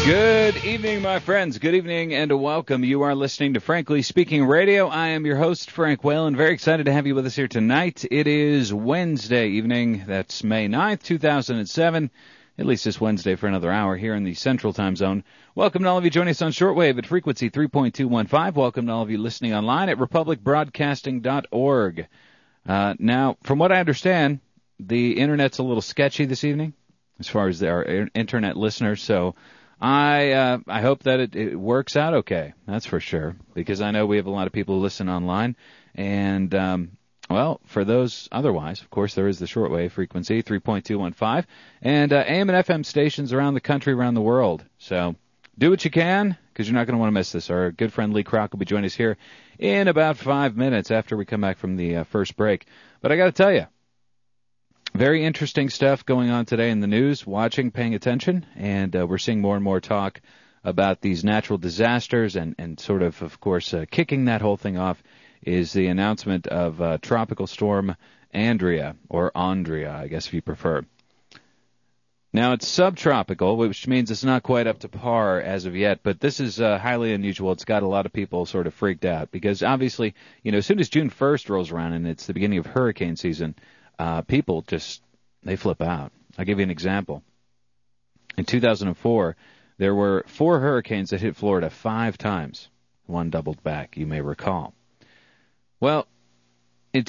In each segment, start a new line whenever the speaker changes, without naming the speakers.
Good evening, my friends. Good evening and welcome. You are listening to Frankly Speaking Radio. I am your host, Frank Whalen. Very excited to have you with us here tonight. It is Wednesday evening. That's May 9th, 2007. At least this Wednesday for another hour here in the Central Time Zone. Welcome to all of you joining us on shortwave at frequency 3.215. Welcome to all of you listening online at republicbroadcasting.org. Now, from what I understand, the Internet's a little sketchy this evening as far as our Internet listeners, so I hope that it works out okay. That's for sure, because I know we have a lot of people who listen online, and well, for those otherwise, of course, there is the shortwave frequency 3.215, and AM and FM stations around the country, around the world. So do what you can, because you're not going to want to miss this. Our good friend Lee Kroc will be joining us here in about 5 minutes after we come back from the first break. But I got to tell you, very interesting stuff going on today in the news, watching, paying attention, and we're seeing more and more talk about these natural disasters, and sort of course, kicking that whole thing off is the announcement of Tropical Storm Andrea, or Andrea, I guess if you prefer. Now, it's subtropical, which means it's not quite up to par as of yet, but this is highly unusual. It's got a lot of people sort of freaked out, because obviously, you know, as soon as June 1st rolls around and it's the beginning of hurricane season, people just, they flip out. I'll give you an example. In 2004, there were 4 hurricanes that hit Florida 5 times. One doubled back, you may recall. Well, in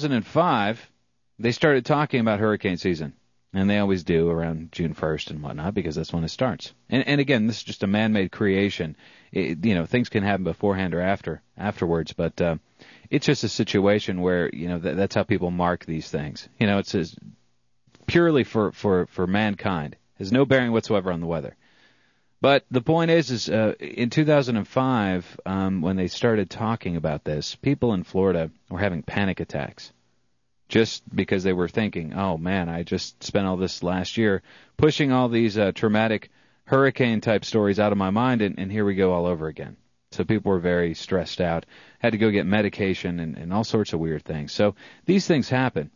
2005, they started talking about hurricane season. And they always do around June 1st and whatnot, because that's when it starts. And again, this is just a man-made creation. You know, things can happen beforehand or afterwards, but it's just a situation where, you know, that's how people mark these things. You know, it's purely for mankind. It has no bearing whatsoever on the weather. But the point is in 2005, when they started talking about this, people in Florida were having panic attacks. Just because they were thinking, oh man, I just spent all this last year pushing all these traumatic hurricane-type stories out of my mind, and here we go all over again. So people were very stressed out, had to go get medication and all sorts of weird things. So these things happen.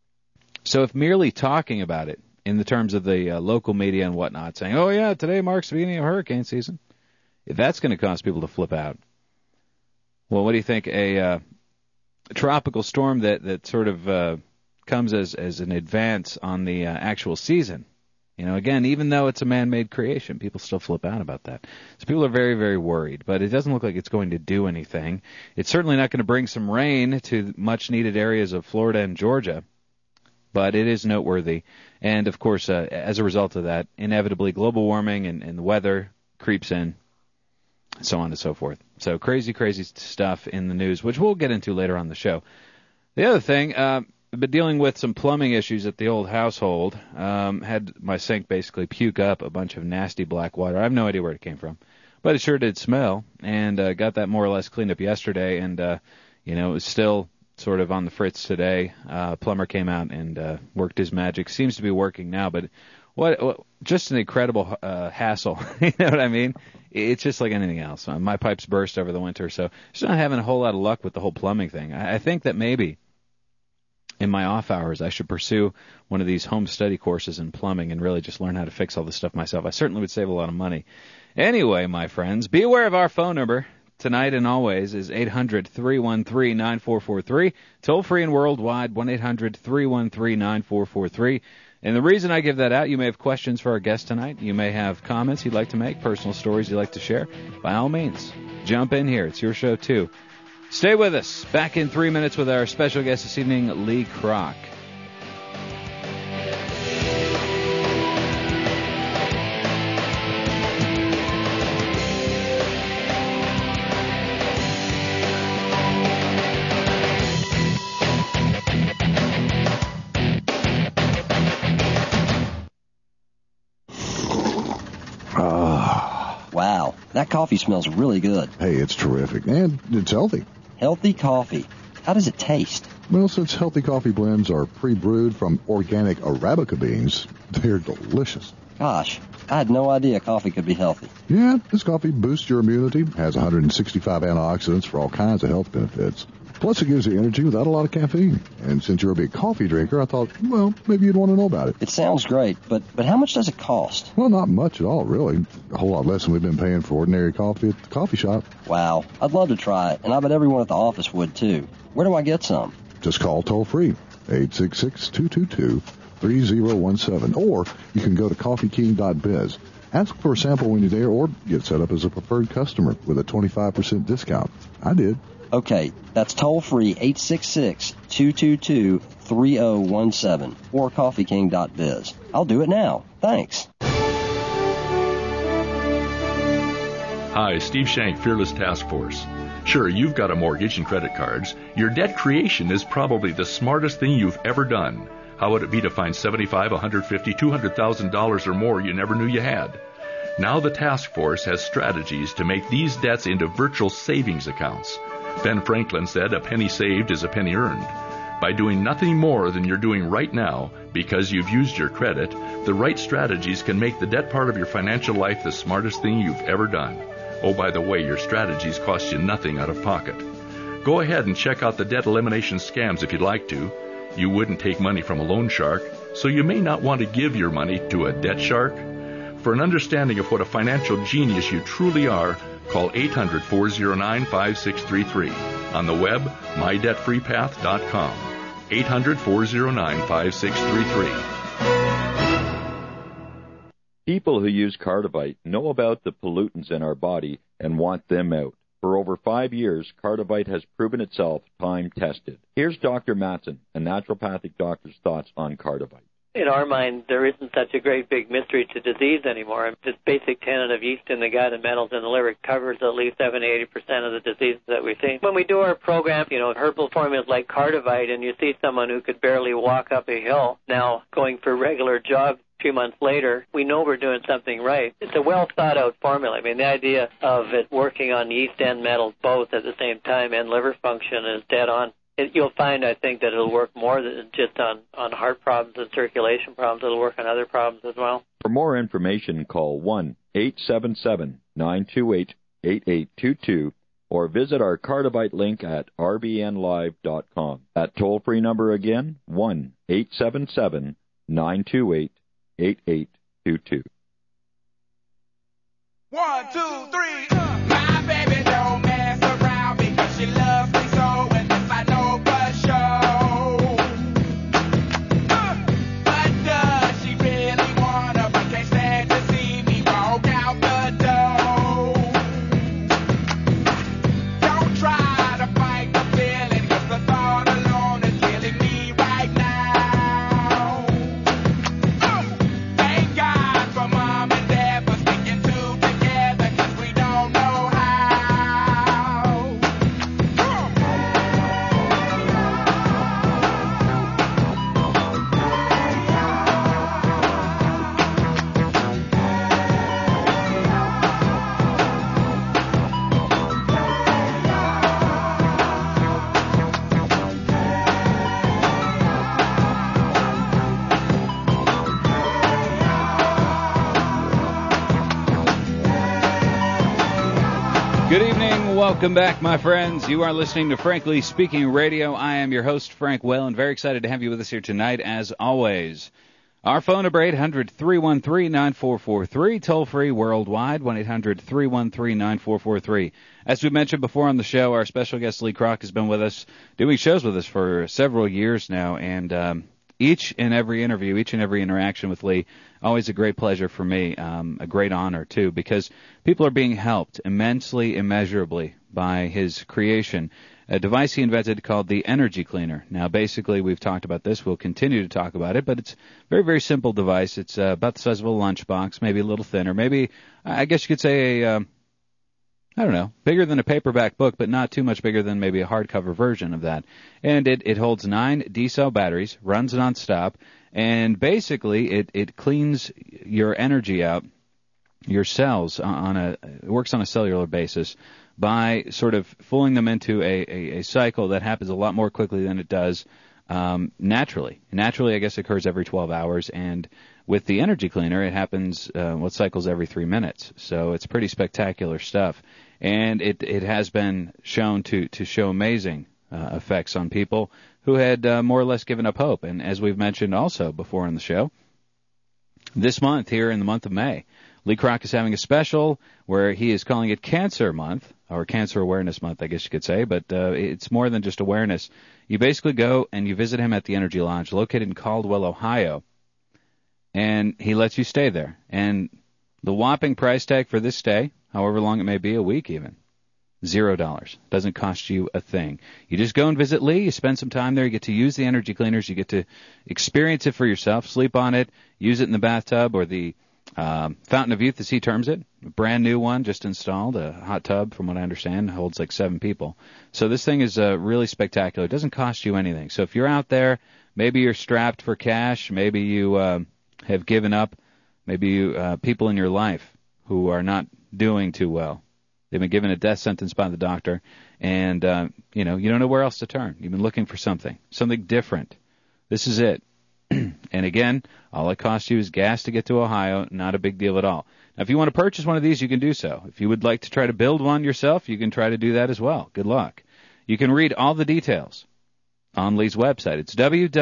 So if merely talking about it in the terms of the local media and whatnot, saying, oh yeah, today marks the beginning of hurricane season, if that's going to cause people to flip out, well, what do you think a tropical storm that sort of comes as an advance on the actual season? You know, again, even though it's a man-made creation, people still flip out about that. So people are very, very worried, but it doesn't look like it's going to do anything. It's certainly not going to bring some rain to much-needed areas of Florida and Georgia, but it is noteworthy. And, of course, as a result of that, inevitably global warming and the weather creeps in, so on and so forth. So crazy, crazy stuff in the news, which we'll get into later on the show. The other thing, I've been dealing with some plumbing issues at the old household. Had my sink basically puke up a bunch of nasty black water. I have no idea where it came from, but it sure did smell, and got that more or less cleaned up yesterday, and, you know, it was still sort of on the fritz today. Plumber came out and worked his magic. Seems to be working now, but what just an incredible hassle. You know what I mean? It's just like anything else. My pipes burst over the winter, so just not having a whole lot of luck with the whole plumbing thing. I think that maybe in my off hours I should pursue one of these home study courses in plumbing and really just learn how to fix all this stuff myself. I certainly would save a lot of money. Anyway, my friends, be aware of our phone number. Tonight and always is 800-313-9443. Toll free and worldwide, 1-800-313-9443. And the reason I give that out, you may have questions for our guest tonight. You may have comments you'd like to make, personal stories you'd like to share. By all means, jump in here. It's your show, too. Stay with us. Back in 3 minutes with our special guest this evening, Lee Kroc.
Wow, that coffee smells really good.
Hey, it's terrific, and it's healthy.
Healthy coffee. How does it taste?
Well, since healthy coffee blends are pre-brewed from organic Arabica beans, they're delicious.
Gosh, I had no idea coffee could be healthy.
Yeah, this coffee boosts your immunity, has 165 antioxidants for all kinds of health benefits. Plus, it gives you energy without a lot of caffeine. And since you're a big coffee drinker, I thought, well, maybe you'd want to know about it.
It sounds great, but how much does it cost?
Well, not much at all, really. A whole lot less than we've been paying for ordinary coffee at the coffee shop.
Wow, I'd love to try it, and I bet everyone at the office would too. Where do I get some?
Just call toll-free, 866-222-3017, or you can go to coffeeking.biz. Ask for a sample when you're there, or get set up as a preferred customer with a 25% discount. I did.
Okay, that's toll-free, 866-222-3017, or coffeeking.biz. I'll do it now. Thanks.
Hi, Steve Shank, Fearless Task Force. Sure, you've got a mortgage and credit cards. Your debt creation is probably the smartest thing you've ever done. How would it be to find $75,000, $150,000, $200,000 or more you never knew you had? Now the task force has strategies to make these debts into virtual savings accounts. Ben Franklin said, "A penny saved is a penny earned." By doing nothing more than you're doing right now, because you've used your credit, the right strategies can make the debt part of your financial life the smartest thing you've ever done. Oh, by the way, your strategies cost you nothing out of pocket. Go ahead and check out the debt elimination scams if you'd like to. You wouldn't take money from a loan shark, so you may not want to give your money to a debt shark. For an understanding of what a financial genius you truly are, call 800-409-5633. On the web, mydebtfreepath.com. 800-409-5633.
People who use Cardivite know about the pollutants in our body and want them out. For over 5 years, Cardivite has proven itself time-tested. Here's Dr. Matson, a naturopathic doctor's thoughts on Cardivite.
In our mind, there isn't such a great big mystery to disease anymore. This basic tenet of yeast in the gut and metals in the liver covers at least 70-80% of the diseases that we see. When we do our program, herbal formulas like Cardivite, and you see someone who could barely walk up a hill now going for regular jogs, 2 months later, we know we're doing something right. It's a well-thought-out formula. I mean, the idea of it working on yeast and metals both at the same time and liver function is dead on. You'll find, I think, that it'll work more than just on heart problems and circulation problems. It'll work on other problems as well.
For more information, call 1-877-928-8822 or visit our Cardivite link at rbnlive.com. That toll-free number again, 1-877-928-8822.
1, 2, 3. My baby don't mess around because she loves me so, and this I know for sure. But does she really wanna? But can't stand to see me walk out the door. Don't try to fight the feeling, 'cause the thought alone is killing me right now. Thank God for Mom and Dad for sticking two together, 'cause we don't know how.
Good evening. Welcome back, my friends. You are listening to Frankly Speaking Radio. I am your host, Frank Whalen. Very excited to have you with us here tonight, as always. Our phone number, 800-313-9443, toll-free worldwide, 1-800-313-9443. As we mentioned before on the show, our special guest, Lee Kroc, has been with us, doing shows with us for several years now, and each and every interview, each and every interaction with Lee, always a great pleasure for me, a great honor, too, because people are being helped immensely, immeasurably by his creation, a device he invented called the Energy Cleaner. Now, basically, we've talked about this. We'll continue to talk about it, but it's a very, very simple device. It's about the size of a lunchbox, maybe a little thinner, maybe, I guess you could say, I don't know, bigger than a paperback book, but not too much bigger than maybe a hardcover version of that. And it holds 9 D-cell batteries, runs nonstop, and basically it cleans your energy out, your cells, it works on a cellular basis by sort of fooling them into a cycle that happens a lot more quickly than it does naturally. Naturally, I guess, occurs every 12 hours, and with the Energy Cleaner, it happens, it cycles every 3 minutes. So it's pretty spectacular stuff. And it has been shown to show amazing effects on people who had more or less given up hope. And as we've mentioned also before on the show, this month, here in the month of May, Lee Kroc is having a special where he is calling it Cancer Month, or Cancer Awareness Month, I guess you could say, but it's more than just awareness. You basically go and you visit him at the Energy Lodge, located in Caldwell, Ohio, and he lets you stay there. And the whopping price tag for this stay, however long it may be, a week even, $0. Doesn't cost you a thing. You just go and visit Lee, you spend some time there, you get to use the energy cleaners, you get to experience it for yourself, sleep on it, use it in the bathtub or the Fountain of Youth, as he terms it, a brand new one just installed, a hot tub, from what I understand, holds like 7 people. So this thing is really spectacular. It doesn't cost you anything. So if you're out there, maybe you're strapped for cash, maybe you have given up, maybe you people in your life who are not doing too well. They've been given a death sentence by the doctor, and you don't know where else to turn. You've been looking for something different. This is it. And again, all it costs you is gas to get to Ohio, not a big deal at all. Now, if you want to purchase one of these, you can do so. If you would like to try to build one yourself, you can try to do that as well. Good luck. You can read all the details on Lee's website. It's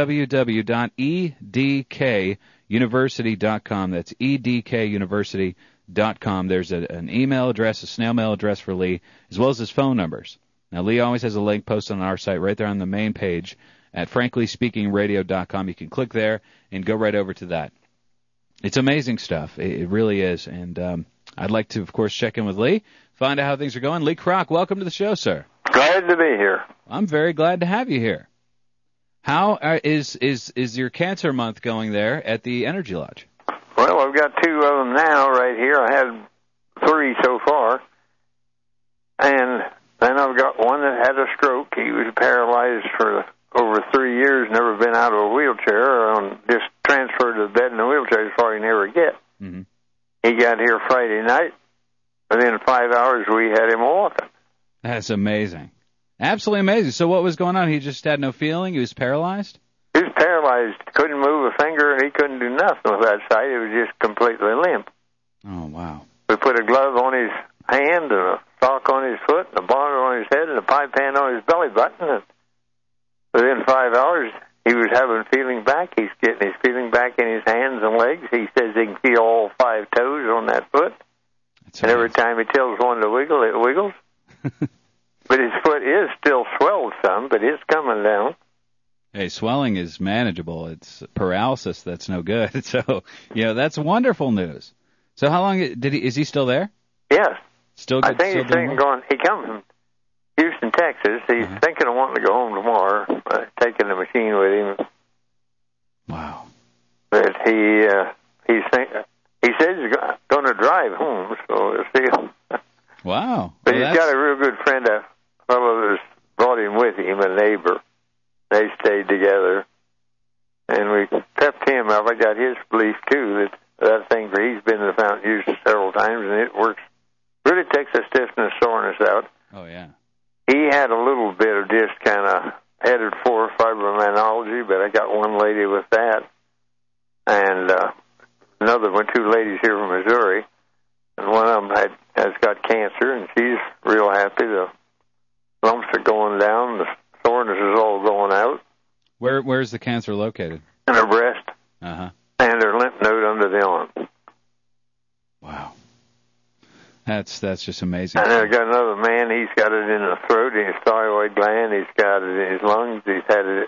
www.edkuniversity.com. That's edkuniversity.com. There's an email address, a snail mail address for Lee, as well as his phone numbers. Now, Lee always has a link posted on our site right there on the main page at franklyspeakingradio.com. You can click there and go right over to that. It's amazing stuff. It really is. And I'd like to, of course, check in with Lee, find out how things are going. Lee Kroc, welcome to the show, sir.
Glad to be here.
I'm very glad to have you here. How is your Cancer Month going there at the Energy Lodge?
Well, I've got 2 of them now right here. I had 3 so far. And then I've got one that had a stroke. He was paralyzed for over 3 years, never been out of a wheelchair, just transferred to the bed in a wheelchair as far as he never get.
Mm-hmm.
He got here Friday night. Within 5 hours, we had him walking.
That's amazing. Absolutely amazing. So what was going on? He just had no feeling? He was paralyzed?
He was paralyzed. Couldn't move a finger, and he couldn't do nothing with that side. He was just completely limp.
Oh, wow.
We put a glove on his hand and a sock on his foot and a bonnet on his head and a pipe hand on his belly button, and within 5 hours, he was having feeling back. He's getting his feeling back in his hands and legs. He says he can feel all 5 toes on that foot. And every time he tells one to wiggle, it wiggles. But his foot is still swelled some, but it's coming down.
Hey, swelling is manageable. It's paralysis that's no good. So, that's wonderful news. So how long is he still there?
Yes.
Still good?
I think he's thinking he comes from Houston, Texas. He's thinking of wanting to go home tomorrow, taking the machine with him.
Wow.
But he says he's going to drive home, so we'll see.
Wow.
But he's got a real good friend, a fellow that's brought him with him, a neighbor. They stayed together, and we pepped him up. I got his belief, too, that thing, he's been to the Fountain used several times, and it works. Really takes the stiffness, soreness out.
Oh, yeah.
He had a little bit of just kind of headed for fibromyalgia, but I got one lady with that, and another one, 2 ladies here from Missouri, and one of them has got cancer, and she's real happy. The lumps are going down, the soreness is all going out.
Where's the cancer located?
In her breast.
Uh-huh.
And her lymph node under the arm.
Wow. That's just amazing.
And I've got another man, he's got it in the throat, in his thyroid gland, he's got it in his lungs, he's got it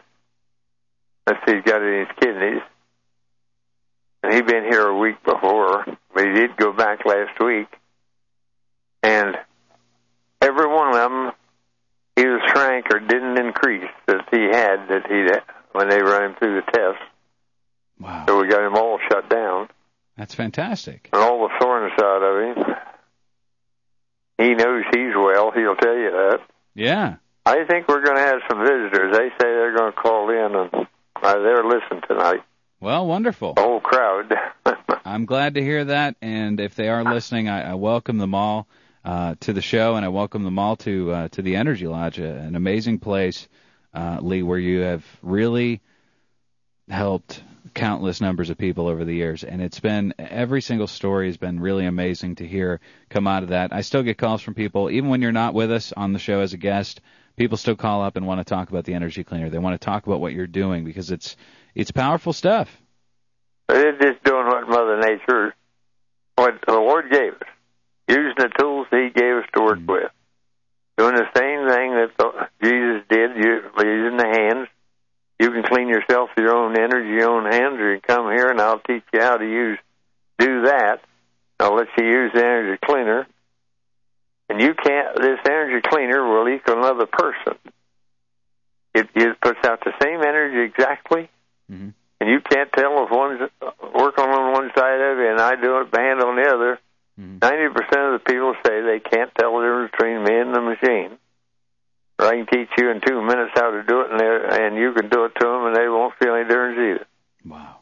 in his kidneys. And he'd been here a week before, but he did go back last week. And every one of them, either shrank or didn't increase that he had when they run him through the test.
Wow.
So we got him all shut down.
That's fantastic.
And all the soreness out of him. He knows he's well, he'll tell you that.
Yeah.
I think we're going to have some visitors. They say they're going to call in, and they're listening tonight.
Well, wonderful.
The whole crowd.
I'm glad to hear that, and if they are listening, I welcome them all to the show, and I welcome them all to the Energy Lodge, an amazing place, Lee, where you have really helped countless numbers of people over the years, and every single story has been really amazing to hear come out of that. I still get calls from people, even when you're not with us on the show as a guest, people still call up and want to talk about the energy cleaner. They want to talk about what you're doing because it's powerful stuff.
It's just doing what Mother Nature, what the Lord gave us, using the tools He gave us to work with. Doing the same thing that Jesus did, using the hands. You can clean yourself with your own energy, your own hands, or you come here and I'll teach you how to do that. I'll let you use the energy cleaner. And this energy cleaner will equal another person. It puts out the same energy exactly, and you can't tell if one's working on one side of you and I do it band on the other. 90% of the people say they can't tell the difference between me and the machine. Or I can teach you in 2 minutes how to do it, and you can do it to them, and they won't feel any difference either.
Wow.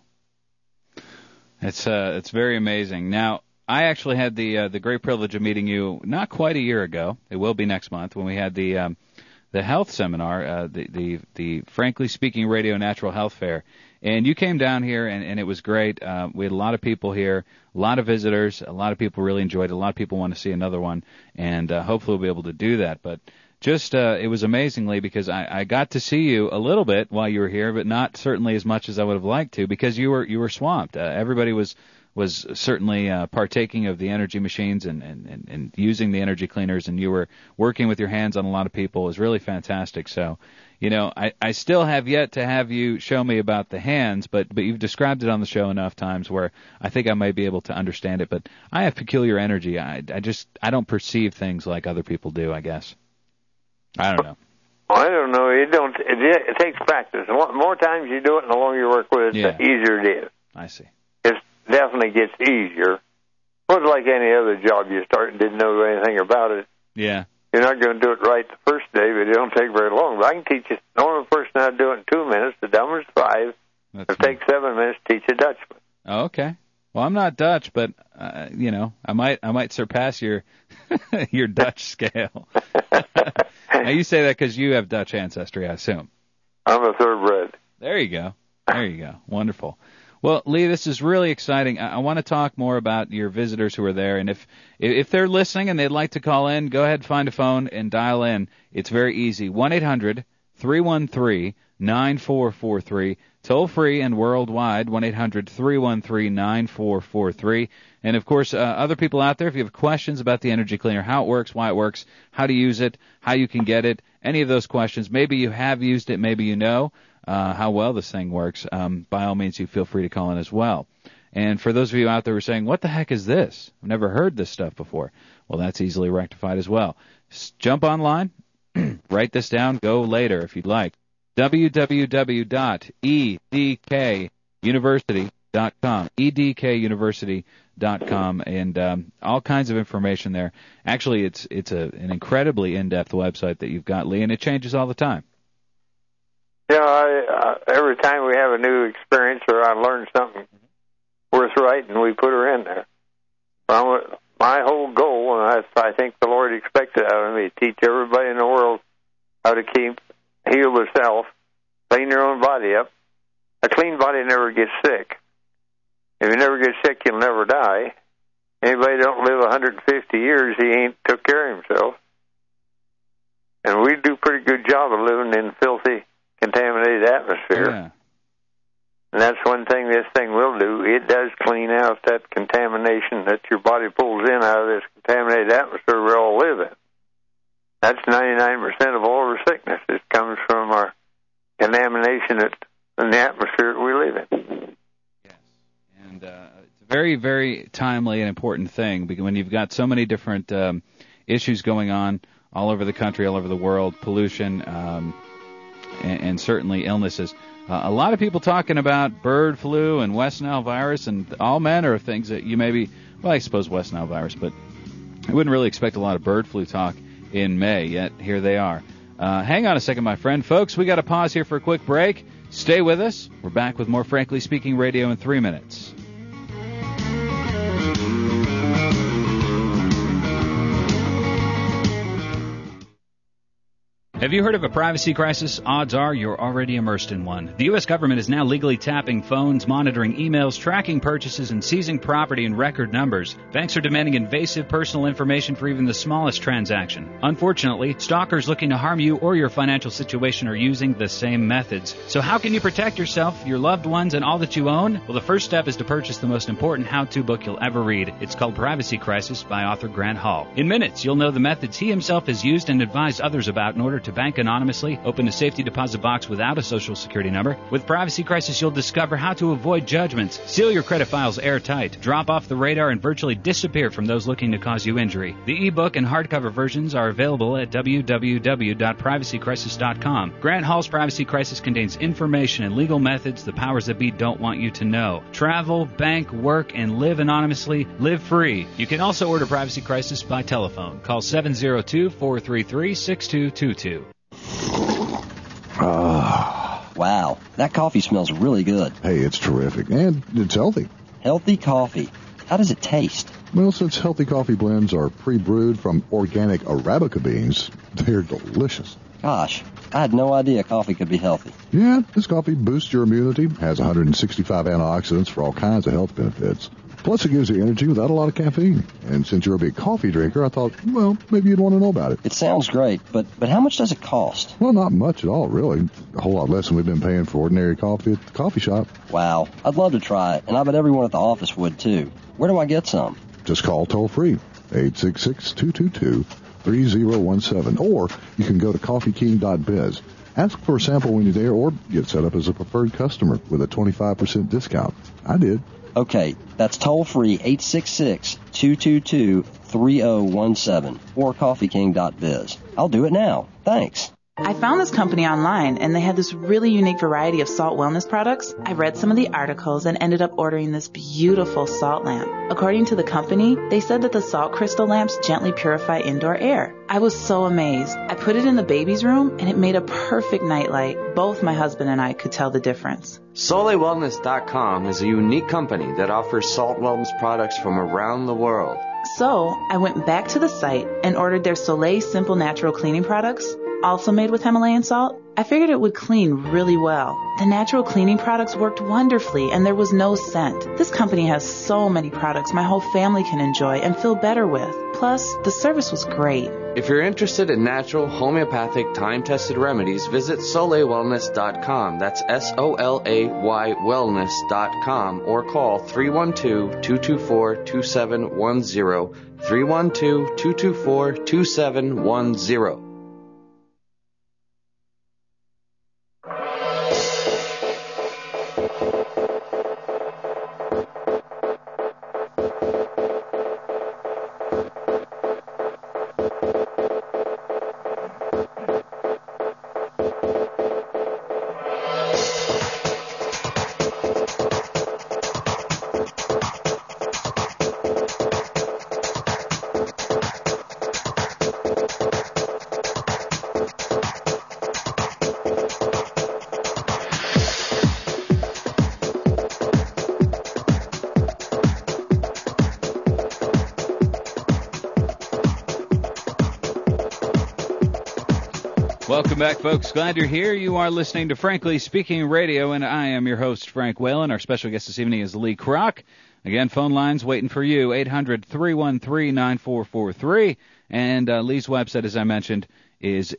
It's very amazing. Now, I actually had the great privilege of meeting you not quite a year ago. It will be next month when we had the health seminar, the Frankly Speaking Radio Natural Health Fair. And you came down here, and it was great. We had a lot of people here, a lot of visitors. A lot of people really enjoyed it. A lot of people want to see another one, and hopefully we'll be able to do that. But just it was amazingly because I got to see you a little bit while you were here, but not certainly as much as I would have liked to because you were swamped. Everybody was certainly partaking of the energy machines and using the energy cleaners, and you were working with your hands on a lot of people. It was really fantastic. So, I still have yet to have you show me about the hands, but you've described it on the show enough times where I think I might be able to understand it. But I have peculiar energy. I don't perceive things like other people do, I guess. I don't know.
I don't know. It takes practice. The more times you do it and the longer you work with it, the easier it is.
I see.
It definitely gets easier. It was like any other job you start and didn't know anything about it.
Yeah.
You're not going to do it right the first day, but it don't take very long. But I can teach you, the normal person how to do it in 2 minutes. The dumber's 5. It'll take 7 minutes to teach a Dutchman.
Oh, okay. Well, I'm not Dutch, but I might surpass your your Dutch scale. Now you say that because you have Dutch ancestry, I assume.
I'm a thoroughbred.
There you go. There you go. Wonderful. Well, Lee, this is really exciting. I want to talk more about your visitors who are there, and if they're listening and they'd like to call in, go ahead and find a phone and dial in. It's very easy. 1-800-313-9443. Toll free and worldwide, 1-800-313-9443. And, of course, other people out there, if you have questions about the energy cleaner, how it works, why it works, how to use it, how you can get it, any of those questions, maybe you have used it, maybe you know how well this thing works, by all means, you feel free to call in as well. And for those of you out there who are saying, what the heck is this? I've never heard this stuff before. Well, that's easily rectified as well. Jump online, write this down, go later if you'd like. www.edkuniversity.com, edkuniversity.com, and all kinds of information there. Actually, it's an incredibly in-depth website that you've got, Lee, and it changes all the time.
Yeah, every time we have a new experience or I learn something worth writing, we put her in there. My whole goal, and I think the Lord expected out of me, to teach everybody in the world how to heal themselves, clean their own body up. A clean body never gets sick. If you never get sick, you'll never die. Anybody don't live 150 years, he ain't took care of himself. And we do a pretty good job of living in filthy, contaminated atmosphere.
Yeah.
And that's one thing this thing will do. It does clean out that contamination that your body pulls in out of this contaminated atmosphere we all live in. That's 99% of all our sickness. It comes from our contamination in the atmosphere that we live in.
Yes. And it's a very, very timely and important thing because when you've got so many different issues going on all over the country, all over the world, pollution, and certainly illnesses. A lot of people talking about bird flu and West Nile virus and all manner of things that you maybe, well, I suppose West Nile virus, but I wouldn't really expect a lot of bird flu talk in May, yet here they are. Hang on a second, my friend. Folks, we got to pause here for a quick break. Stay with us. We're back with more Frankly Speaking Radio in 3 minutes. Have you heard of a privacy crisis? Odds are you're already immersed in one. The U.S. government is now legally tapping phones, monitoring emails, tracking purchases, and seizing property in record numbers. Banks are demanding invasive personal information for even the smallest transaction. Unfortunately, stalkers looking to harm you or your financial situation are using the same methods. So how can you protect yourself, your loved ones, and all that you own? Well, the first step is to purchase the most important how-to book you'll ever read. It's called Privacy Crisis by author Grant Hall. In minutes, you'll know the methods he himself has used and advised others about in order to bank anonymously, open a safety deposit box without a social security number. With Privacy Crisis, you'll discover how to avoid judgments, seal your credit files airtight, drop off the radar, and virtually disappear from those looking to cause you injury. The ebook and hardcover versions are available at www.privacycrisis.com. Grant Hall's Privacy Crisis contains information and legal methods the powers that be don't want you to know. Travel, bank, work, and live anonymously. Live free. You can also order Privacy Crisis by telephone. Call 702-433-6222.
Wow, that coffee smells really good.
Hey, it's terrific, and it's healthy.
Healthy coffee. How does it taste?
Well, since healthy coffee blends are pre-brewed from organic Arabica beans, they're delicious.
Gosh, I had no idea coffee could be healthy.
Yeah, this coffee boosts your immunity, has 165 antioxidants for all kinds of health benefits. Plus, it gives you energy without a lot of caffeine. And since you're a big coffee drinker, I thought, well, maybe you'd want to know about it.
It sounds great, but how much does it cost?
Well, not much at all, really. A whole lot less than we've been paying for ordinary coffee at the coffee shop.
Wow, I'd love to try it, and I bet everyone at the office would, too. Where do I get some?
Just call toll-free, 866-222-3017, or you can go to coffeeking.biz. Ask for a sample when you're there, or get set up as a preferred customer with a 25% discount. I did.
Okay, that's toll-free, 866-222-3017, or coffeeking.biz. I'll do it now. Thanks.
I found this company online, and they had this really unique variety of salt wellness products. I read some of the articles and ended up ordering this beautiful salt lamp. According to the company, they said that the salt crystal lamps gently purify indoor air. I was so amazed. I put it in the baby's room, and it made a perfect nightlight. Both my husband and I could tell the difference.
SoleilWellness.com is a unique company that offers salt wellness products from around the world.
So I went back to the site and ordered their Soleil Simple Natural Cleaning products, also made with Himalayan salt. I figured it would clean really well. The natural cleaning products worked wonderfully, and there was no scent. This company has so many products my whole family can enjoy and feel better with. Plus, the service was great.
If you're interested in natural, homeopathic, time-tested remedies, visit SoleilWellness.com. That's SOLAY wellness.com, or call 312-224-2710, 312-224-2710.
Welcome back, folks. Glad you're here. You are listening to Frankly Speaking Radio, and I am your host, Frank Whalen. Our special guest this evening is Lee Kroc. Again, phone lines waiting for you, 800-313-9443. And Lee's website, as I mentioned, is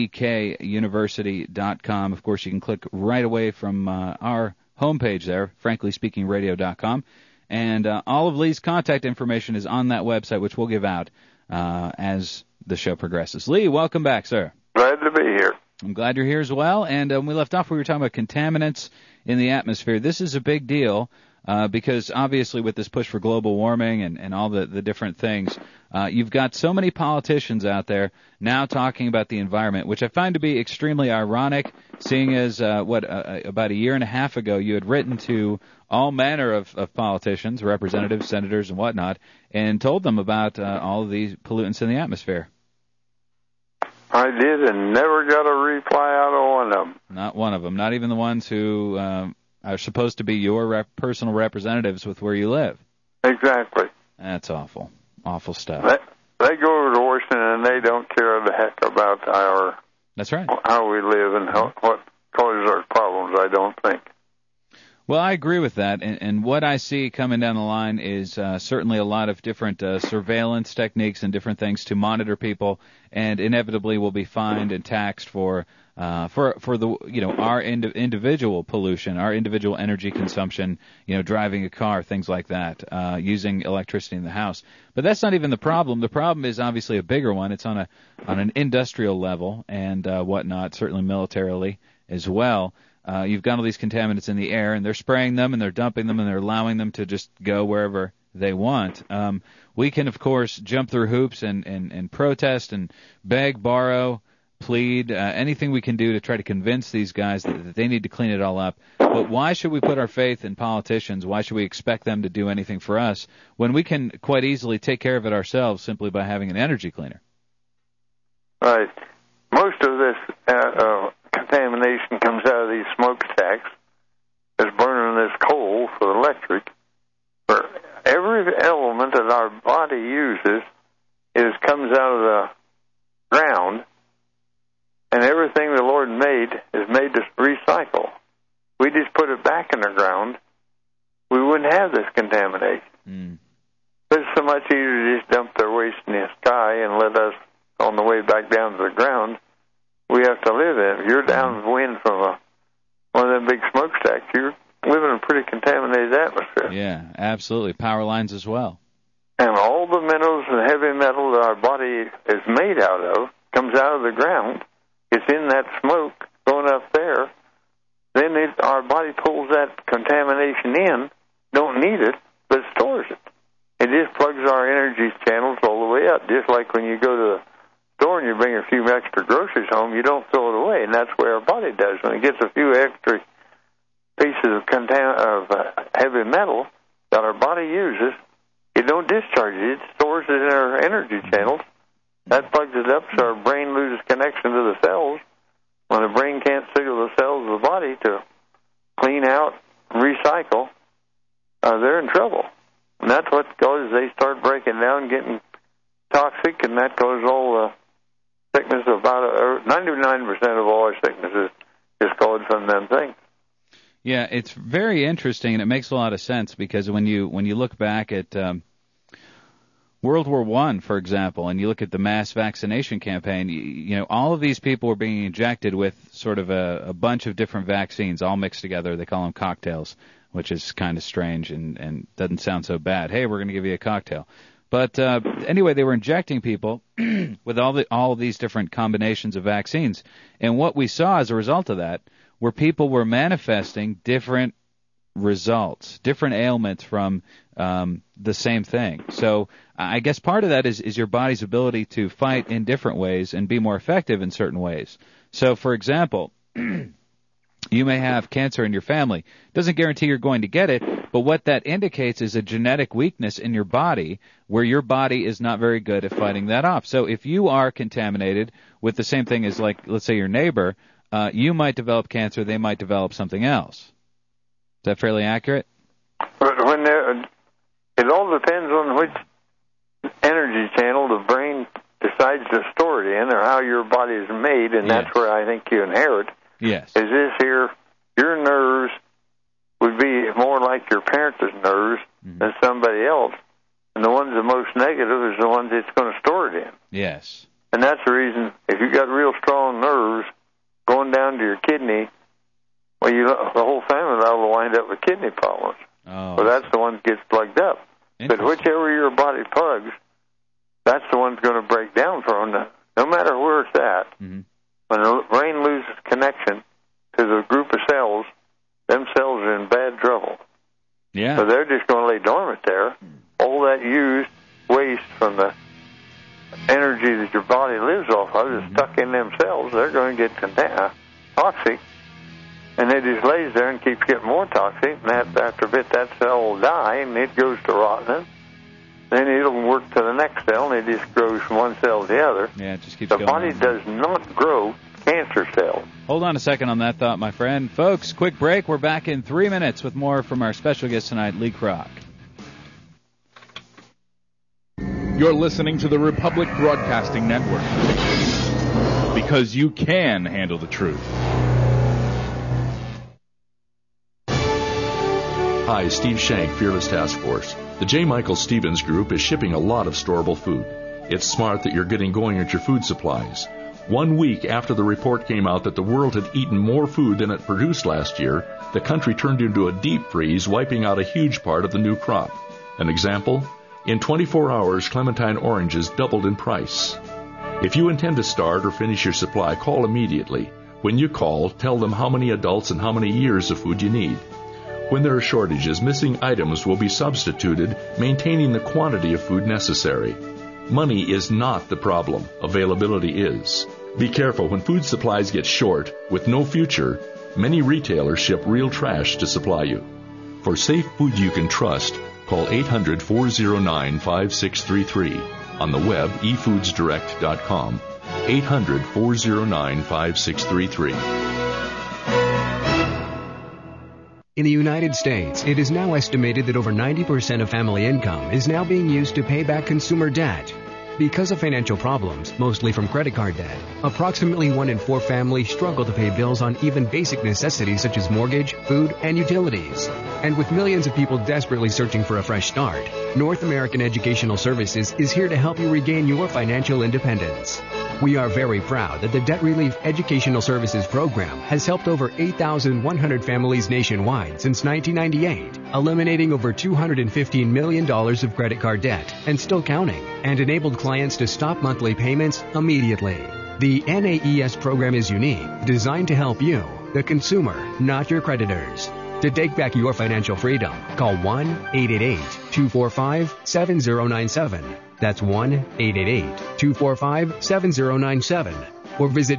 edkuniversity.com. Of course, you can click right away from our homepage there, franklyspeakingradio.com. And all of Lee's contact information is on that website, which we'll give out as the show progresses. Lee, welcome back, sir.
Glad to be here.
I'm glad you're here as well. And when we left off, we were talking about contaminants in the atmosphere. This is a big deal because obviously with this push for global warming and all the different things, you've got so many politicians out there now talking about the environment, which I find to be extremely ironic, seeing as about a year and a half ago you had written to all manner of politicians, representatives, senators, and whatnot, and told them about all of these pollutants in the atmosphere.
I did, and never got a reply out of one of them.
Not one of them. Not even the ones who are supposed to be your personal representatives with where you live.
Exactly.
That's awful. Awful stuff.
They go over to Washington, and they don't care the heck about our
That's right.
how we live and what causes our problems, I don't think.
Well, I agree with that, and what I see coming down the line is certainly a lot of different surveillance techniques and different things to monitor people, and inevitably will be fined and taxed for the our individual pollution, our individual energy consumption, driving a car, things like that, using electricity in the house. But that's not even the problem. The problem is obviously a bigger one. It's on an industrial level and whatnot, certainly militarily as well. You've got all these contaminants in the air, and they're spraying them, and they're dumping them, and they're allowing them to just go wherever they want. We can, of course, jump through hoops and protest and beg, borrow, plead, anything we can do to try to convince these guys that they need to clean it all up. But why should we put our faith in politicians? Why should we expect them to do anything for us when we can quite easily take care of it ourselves simply by having an energy cleaner?
Right. Most of this contamination comes out of these smokestacks. It's burning this coal for electric. For every element that our body uses comes out of the ground, and everything the Lord made is made to recycle. We just put it back in the ground, we wouldn't have this contamination. It's so much easier to just dump their waste in the sky and let us, on the way back down to the ground, we have to live in. If you're downwind from one of them big smokestacks, you're living in a pretty contaminated atmosphere.
Yeah, absolutely. Power lines as well.
And all the minerals and heavy metal that our body is made out of comes out of the ground. It's in that smoke going up there. Then our body pulls that contamination in, don't need it, but stores it. It just plugs our energy channels all the way up, just like when you go to the store and you bring a few extra groceries home, you don't throw it away, and that's where our body does. When it gets a few extra pieces of heavy metal that our body uses, it don't discharge it. It stores it in our energy channels. That plugs it up so our brain loses connection to the cells. When the brain can't signal the cells of the body to clean out, recycle, they're in trouble. And that's what goes, they start breaking down, getting toxic, and that goes all the sickness. About 99% of all our sicknesses is caused from them things.
Yeah, it's very interesting, and it makes a lot of sense because when you look back at World War I, for example, and you look at the mass vaccination campaign, all of these people were being injected with sort of a bunch of different vaccines all mixed together. They call them cocktails, which is kind of strange and doesn't sound so bad. Hey, we're going to give you a cocktail. But anyway, they were injecting people with all of these different combinations of vaccines. And what we saw as a result of that were people were manifesting different results, different ailments from the same thing. So I guess part of that is your body's ability to fight in different ways and be more effective in certain ways. So, for example, you may have cancer in your family. Doesn't guarantee you're going to get it, but what that indicates is a genetic weakness in your body where your body is not very good at fighting that off. So if you are contaminated with the same thing as, like, let's say your neighbor, you might develop cancer, they might develop something else. Is that fairly accurate?
But it all depends on which energy channel the brain decides to store it in or how your body is made, and that's where I think you inherit.
Yes.
Is this here, your nerves would be more like your parents' nerves than somebody else, and the ones the most negative is the ones it's going to store it in.
Yes.
And that's the reason, if you've got real strong nerves going down to your kidney, well, the whole family will wind up with kidney problems.
Oh.
So that's the one that gets plugged up. But whichever your body plugs, that's the one that's going to break down from them, no matter where it's at.
Mm-hmm.
When the brain loses connection to the group of cells, them cells are in bad trouble.
Yeah.
So they're just going to lay dormant there. All that used waste from the energy that your body lives off of is stuck in them cells. They're going to get toxic, and it just lays there and keeps getting more toxic. And after a bit, that cell will die, and it goes to rotting. Then it'll work to the next cell, and it just grows from one cell to the other.
Yeah, it just keeps
going.
The
body does not grow cancer cells.
Hold on a second on that thought, my friend. Folks, quick break. We're back in 3 minutes with more from our special guest tonight, Lee Kroc.
You're listening to the Republic Broadcasting Network.
because you can handle the truth. Hi, Steve Shank, Fearless Task Force. The J. Michael Stevens Group is shipping a lot of storable food. It's smart that you're getting going at your food supplies. 1 week after the report came out that the world had eaten more food than it produced last year, the country turned into a deep freeze, wiping out a huge part of the new crop. An example? In 24 hours, clementine oranges doubled in price. If you intend to start or finish your supply, call immediately. When you call, tell them how many adults and how many years of food you need. When there are shortages, missing items will be substituted, maintaining the quantity of food necessary. Money is not the problem. Availability is. Be careful when food supplies get short, with no future. Many retailers ship real trash to supply you. For safe food you can trust, call 800-409-5633. On the web, efoodsdirect.com. 800-409-5633.
In the United States, it is now estimated that over 90% of family income is now being used to pay back consumer debt. Because of financial problems, mostly from credit card debt, approximately 1 in 4 families struggle to pay bills on even basic necessities such as mortgage, food, and utilities. And with millions of people desperately searching for a fresh start, North American Educational Services is here to help you regain your financial independence. We are very proud that the Debt Relief Educational Services Program has helped over 8,100 families nationwide since 1998, eliminating over $215 million of credit card debt and still counting, and enabled clients to stop monthly payments immediately. The NAES program is unique, designed to help you, the consumer, not your creditors. To take back your financial freedom, call 1-888-245-7097. That's 1-888-245-7097. Or visit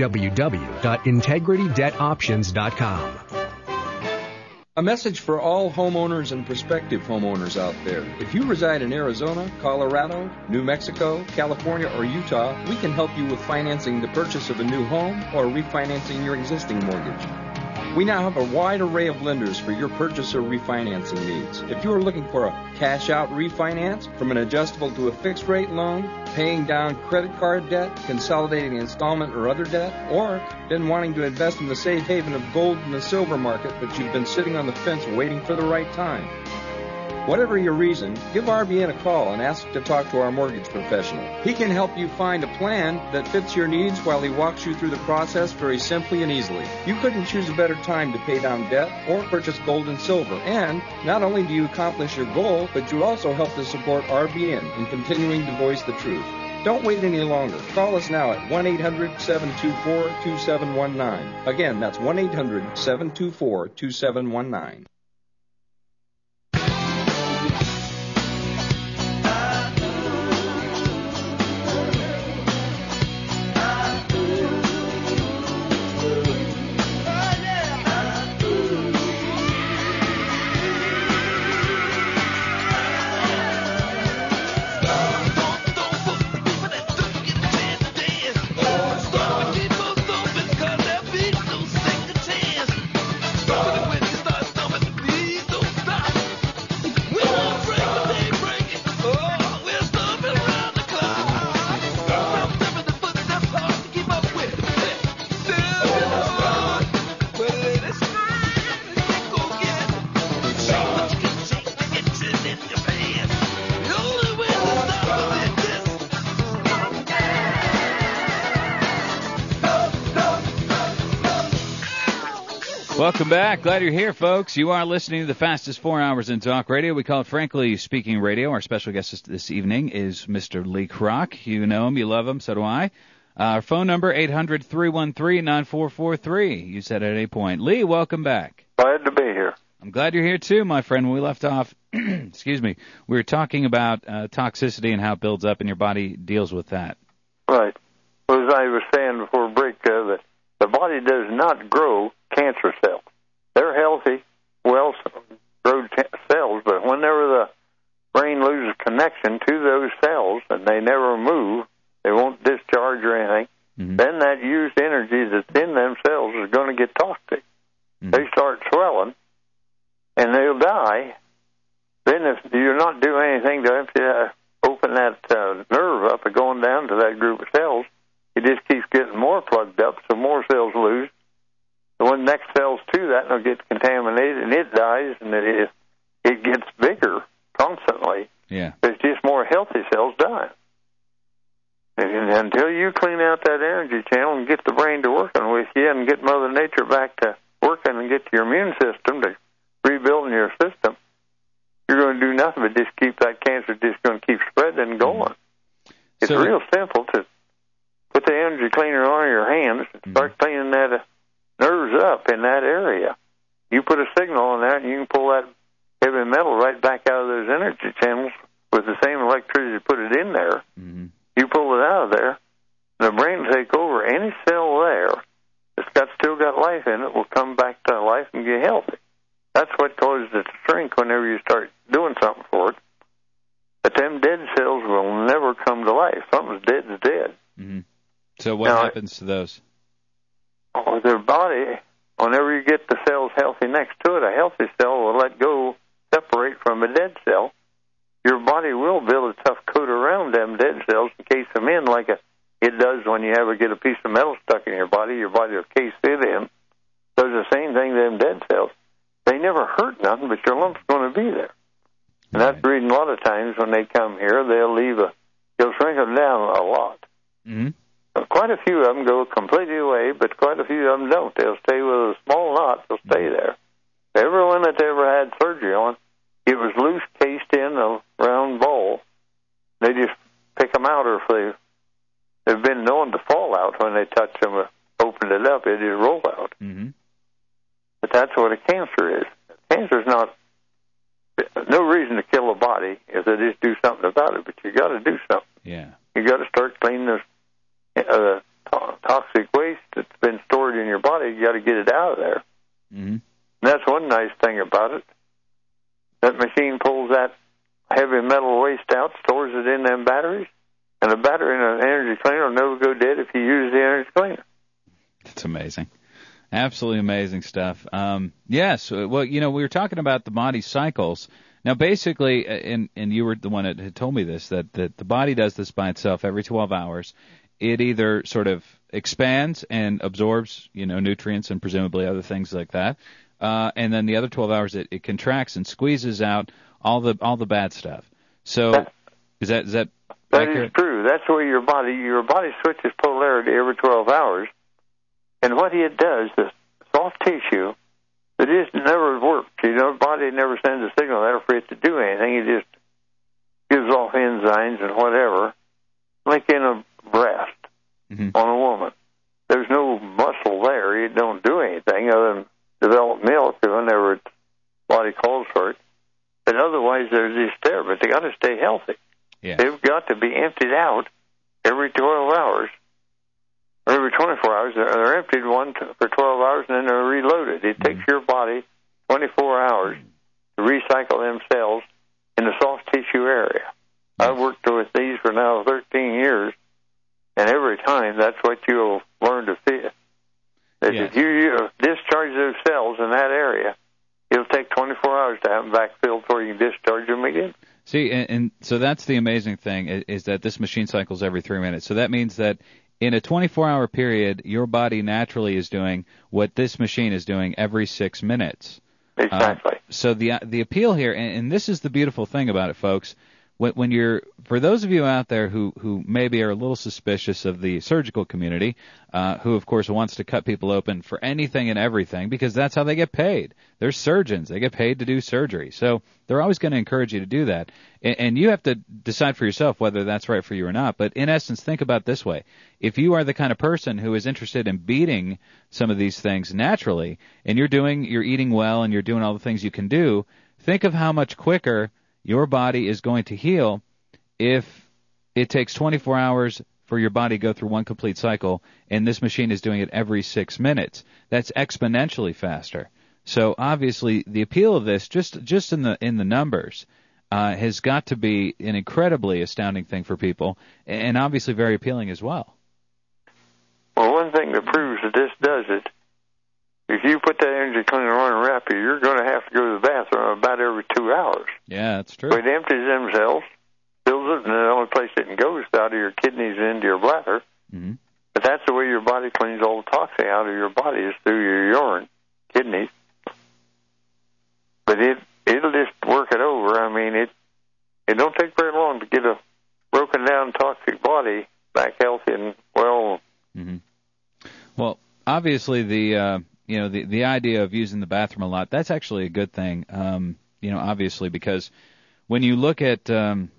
www.integritydebtoptions.com.
A message for all homeowners and prospective homeowners out there. If you reside in Arizona, Colorado, New Mexico, California, or Utah, we can help you with financing the purchase of a new home or refinancing your existing mortgage. We now have a wide array of lenders for your purchase or refinancing needs. If you are looking for a cash-out refinance, from an adjustable to a fixed-rate loan, paying down credit card debt, consolidating installment or other debt, or been wanting to invest in the safe haven of gold and the silver market, but you've been sitting on the fence waiting for the right time. Whatever your reason, give RBN a call and ask to talk to our mortgage professional. He can help you find a plan that fits your needs while he walks you through the process very simply and easily. You couldn't choose a better time to pay down debt or purchase gold and silver. And not only do you accomplish your goal, but you also help to support RBN in continuing to voice the truth. Don't wait any longer. Call us now at 1-800-724-2719. Again, that's 1-800-724-2719.
Welcome back. Glad you're here, folks. You are listening to the fastest 4 hours in talk radio. We call it Frankly Speaking Radio. Our special guest this evening is Mr. Lee Kroc. You know him, you love him, so do I. Our phone number, 800-313-9443. You said at any point. Lee, welcome back.
Glad to be here.
I'm glad you're here, too, my friend. When we left off, excuse me, we were talking about toxicity and how it builds up and your body deals with that.
Right. Well, as I was saying before break, that the body does not grow cancer cells. They're healthy, well-grown cells, but whenever the brain loses connection to those cells and they never move, they won't discharge or anything, then that used energy that's in them cells is going to get toxic. They start swelling, and they'll die. Then if you're not doing anything to open that nerve up and going down to that group of cells, it just keeps getting more plugged up, so more cells lose. The one next cells to that will get contaminated, and it dies, and it gets bigger constantly.
Yeah.
It's just more healthy cells dying. And until you clean out that energy channel and get the brain to working with you and get Mother Nature back to working and get your immune system to rebuilding your system, you're going to do nothing but just keep that cancer just going to keep spreading and going. It's real simple to put the energy cleaner on your hands and start cleaning that nerves up in that area. You put a signal on that, and you can pull that heavy metal right back out of those energy channels with the same electricity to put it in there.
Mm-hmm.
You pull it out of there, the brain will take over. Any cell there that's still got life in it will come back to life and get healthy. That's what causes it to shrink whenever you start doing something for it. But them dead cells will never come to life. Something's dead is dead.
Mm-hmm. So what happens to those?
Oh, their body, whenever you get the cells healthy next to it, a healthy cell will let go, separate from a dead cell. Your body will build a tough coat around them dead cells and case them in like it does when you ever get a piece of metal stuck in your body will case it in. Does the same thing to them dead cells. They never hurt nothing, but your lump's going to be there. And that's the reason a lot of times when they come here, they'll shrink them down a lot.
Mm-hmm.
Quite a few of them go completely away, but quite a few of them don't. They'll stay with a small knot. They'll stay there. Everyone that ever had surgery on, it was loose, cased in a round ball. They just pick them out, or if they've been known to fall out when they touch them or opened it up, it just roll out.
Mm-hmm.
But that's what a cancer is. Cancer's not no reason to kill a body if they just do something about it, but you got to do something.
Yeah.
You got to start cleaning the toxic waste that's been stored in your body. You got to get it out of there.
Mm-hmm.
And that's one nice thing about it. That machine pulls that heavy metal waste out, stores it in them batteries, and the battery in an energy cleaner will never go dead if you use the energy cleaner.
That's amazing. Absolutely amazing stuff. Yes, well, we were talking about the body cycles. Now, basically, and you were the one that had told me this, that the body does this by itself every 12 hours. It either sort of expands and absorbs, nutrients and presumably other things like that, and then the other 12 hours it contracts and squeezes out all the bad stuff. So, is that
That
accurate?
is true. That's where your body switches polarity every 12 hours. And what it does, the soft tissue, it just never works. The body never sends a signal there for it to do anything. It just gives off enzymes and whatever, like in a breast on a woman. There's no muscle there. It don't do anything other than develop milk whenever its body calls for it. But otherwise, there's this there. But they got to stay healthy.
Yeah.
They've got to be emptied out every 12 hours. Every 24 hours, they're emptied for 12 hours, and then they're reloaded. It takes your body 24 hours to recycle them cells in the soft tissue area. I've worked with these for now 13 years, and every time that's what you'll learn to feel. If you discharge those cells in that area, it'll take 24 hours to have them backfilled before you can discharge them again.
See, and so that's the amazing thing, is that this machine cycles every 3 minutes. So that means that in a 24-hour period, your body naturally is doing what this machine is doing every 6 minutes.
Exactly.
So the appeal here, and this is the beautiful thing about it, folks, when you're, for those of you out there who maybe are a little suspicious of the surgical community, who of course wants to cut people open for anything and everything, because that's how they get paid. They're surgeons. They get paid to do surgery. So they're always going to encourage you to do that. And you have to decide for yourself whether that's right for you or not. But in essence, think about it this way. If you are the kind of person who is interested in beating some of these things naturally, and you're eating well and you're doing all the things you can do, think of how much quicker your body is going to heal if it takes 24 hours for your body to go through one complete cycle, and this machine is doing it every 6 minutes. That's exponentially faster. So obviously, the appeal of this, just in the numbers, has got to be an incredibly astounding thing for people, and obviously very appealing as well.
Well, one thing that proves that this does it, if you put that energy cleaner on rapid, you're going to have to go to the bathroom about every 2 hours.
Yeah, that's true.
It empties themselves, fills it, and the only place it can go is out of your kidneys into your bladder.
Mm-hmm.
But that's the way your body cleans all the toxin out of your body, is through your urine, kidneys. But it'll just work it over. I mean, it don't take very long to get a broken down toxic body back healthy and well.
Mm-hmm. Well, obviously the idea of using the bathroom a lot, that's actually a good thing. Obviously, because when you look at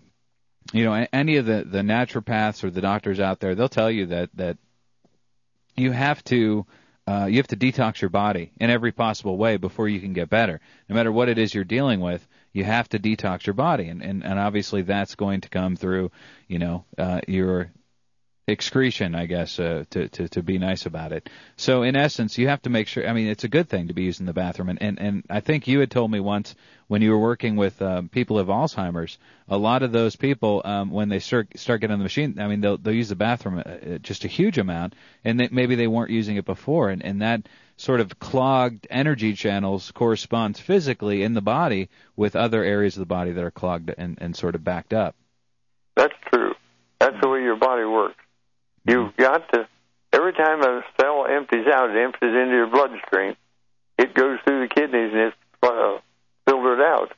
any of the naturopaths or the doctors out there, they'll tell you that you have to detox your body in every possible way before you can get better. No matter what it is you're dealing with, you have to detox your body, and obviously that's going to come through your excretion, I guess, to be nice about it. So in essence, you have to make sure. I mean, it's a good thing to be using the bathroom, and I think you had told me once when you were working with people who have Alzheimer's, a lot of those people when they start getting on the machine, I mean, they'll use the bathroom just a huge amount, and maybe they weren't using it before, and that sort of clogged energy channels corresponds physically in the body with other areas of the body that are clogged and sort of backed up.
That's true. That's the way your body works. You've got to, every time a cell empties out, it empties into your bloodstream. It goes through the kidneys and it's filtered out.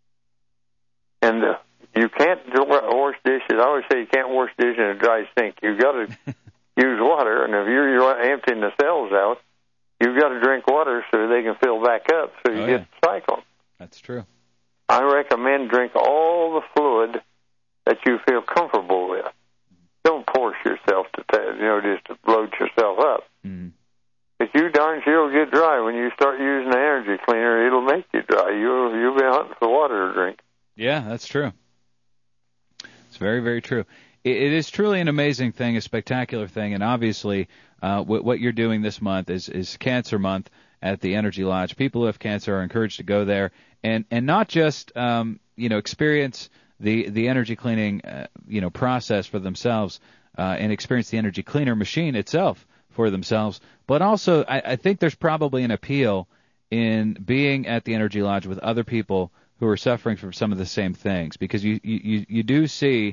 And you can't wash dishes. I always say you can't wash dishes in a dry sink. You've got to use water, and if you're emptying the cells out, you've got to drink water so they can fill back up so you get the cycle.
That's true.
I recommend drink all the fluid that you feel comfortable with. Don't force yourself just to bloat yourself up.
Mm-hmm.
If you darn sure will get dry when you start using the energy cleaner, it'll make you dry. You'll be hunting for water to drink.
Yeah, that's true. It's very, very true. It is truly an amazing thing, a spectacular thing, and obviously what you're doing this month is Cancer Month at the Energy Lodge. People who have cancer are encouraged to go there and not just experience the energy cleaning process for themselves and experience the energy cleaner machine itself for themselves, but also I think there's probably an appeal in being at the Energy Lodge with other people who are suffering from some of the same things, because you do see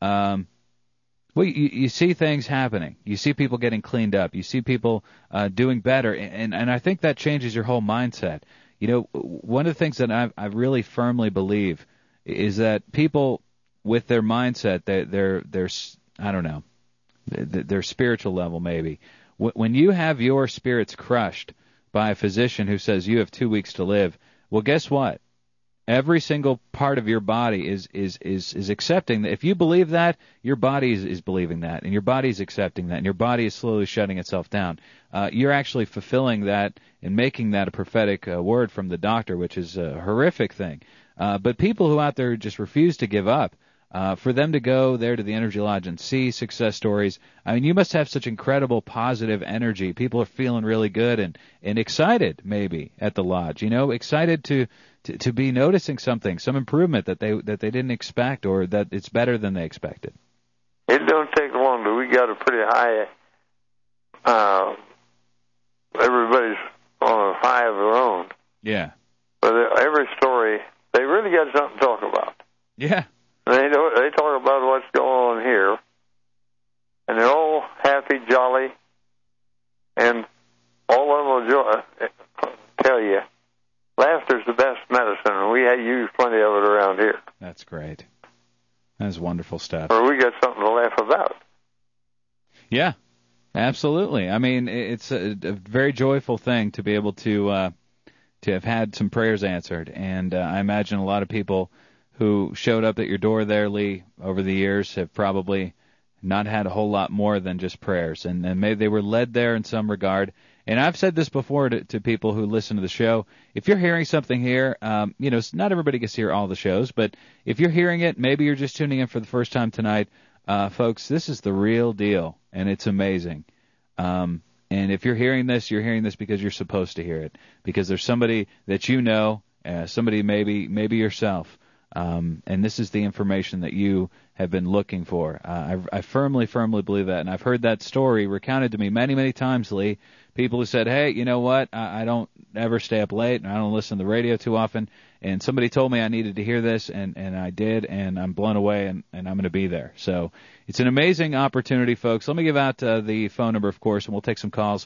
you see things happening. You see people getting cleaned up. You see people doing better, and I think that changes your whole mindset. One of the things that I really firmly believe is that people with their mindset, their I don't know, their spiritual level maybe, when you have your spirits crushed by a physician who says you have 2 weeks to live, well, guess what? Every single part of your body is accepting that. If you believe that, your body is believing that, and your body is accepting that, and your body is slowly shutting itself down. You're actually fulfilling that and making that a prophetic word from the doctor, which is a horrific thing. But people who out there just refuse to give up, for them to go there to the Energy Lodge and see success stories, I mean, you must have such incredible positive energy. People are feeling really good and excited maybe at the lodge, excited to be noticing something, some improvement that they didn't expect, or that it's better than they expected.
It don't take long, but we got a pretty high, everybody's on a high of their own.
Yeah.
But every story, they really got something to talk about.
Yeah.
They talk about what's going on here, and they're all happy, jolly, and all of them will tell you, laughter's the best medicine, and we use plenty of it around here.
That's great. That's wonderful stuff.
Or we got something to laugh about.
Yeah, absolutely. I mean, it's a very joyful thing to be able to have had some prayers answered, and I imagine a lot of people who showed up at your door there, Lee, over the years have probably not had a whole lot more than just prayers, and maybe they were led there in some regard. And I've said this before to people who listen to the show. If you're hearing something here, not everybody gets to hear all the shows, but if you're hearing it, maybe you're just tuning in for the first time tonight, folks, this is the real deal, and it's amazing. And if you're hearing this because you're supposed to hear it, because there's somebody that somebody maybe yourself, and this is the information that you have been looking for. I firmly believe that, and I've heard that story recounted to me many, many times, Lee, people who said, hey, you know what, I don't ever stay up late, and I don't listen to the radio too often, and somebody told me I needed to hear this, and I did, and I'm blown away, and I'm going to be there. So it's an amazing opportunity, folks. Let me give out the phone number, of course, and we'll take some calls.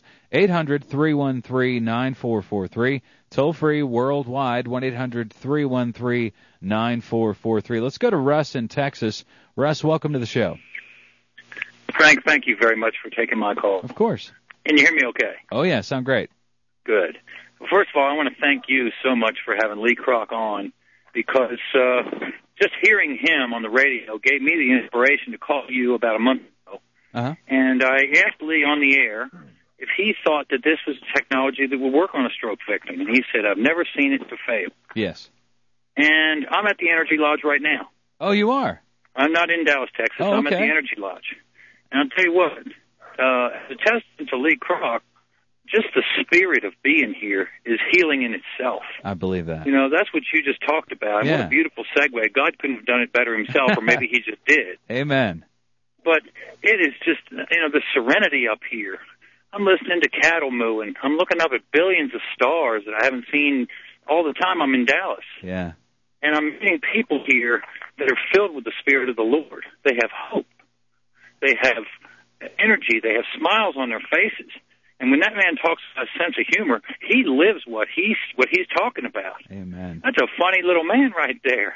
800-313-9443. Toll free worldwide, 1-800-313-9443. Let's go to Russ in Texas. Russ, welcome to the show.
Frank, thank you very much for taking my call.
Of course.
Can you hear me okay?
Oh, yeah, sound great.
Good. Well, first of all, I want to thank you so much for having Lee Kroc on, because just hearing him on the radio gave me the inspiration to call you about a month ago.
Uh-huh.
And I asked Lee on the air if he thought that this was technology that would work on a stroke victim. And he said, I've never seen it to fail.
Yes.
And I'm at the Energy Lodge right now.
Oh, you are?
I'm not in Dallas, Texas.
Oh,
I'm at
okay.
the Energy Lodge. And I'll tell you what, as a testament to Lee Kroc, just the spirit of being here is healing in itself.
I believe that.
You know, that's what you just talked about.
Yeah.
What a beautiful segue. God couldn't have done it better himself, or maybe he just did.
Amen.
But it is just, the serenity up here. I'm listening to cattle mooing. I'm looking up at billions of stars that I haven't seen all the time I'm in Dallas.
Yeah.
And I'm meeting people here that are filled with the Spirit of the Lord. They have hope. They have energy. They have smiles on their faces. And when that man talks about a sense of humor, he lives what he's talking about.
Amen.
That's a funny little man right there.